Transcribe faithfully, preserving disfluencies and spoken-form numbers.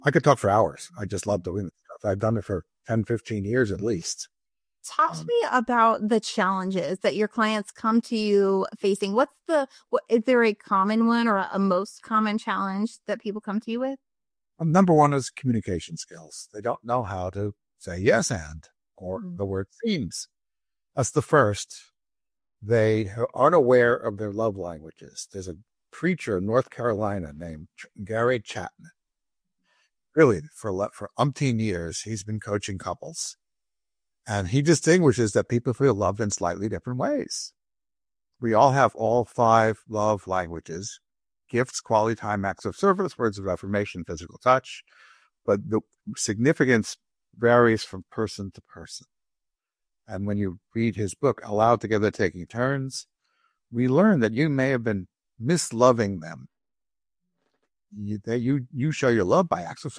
I could talk for hours. I just love doing this stuff. I've done it for ten, fifteen years at least. Talk to Um, me about the challenges that your clients come to you facing. What's the, what, is there a common one or a, a most common challenge that people come to you with? number one is communication skills. They don't know how to say yes and or Mm. the word seems. That's the first. They aren't aware of their love languages. There's a preacher in North Carolina named Gary Chapman. Really, for for umpteen years, he's been coaching couples. And he distinguishes that people feel loved in slightly different ways. We all have all five love languages: gifts, quality time, acts of service, words of affirmation, physical touch. But the significance varies from person to person. And when you read his book, Allowed Together, Taking Turns, we learn that you may have been misloving them. You, they, you, you show your love by acts of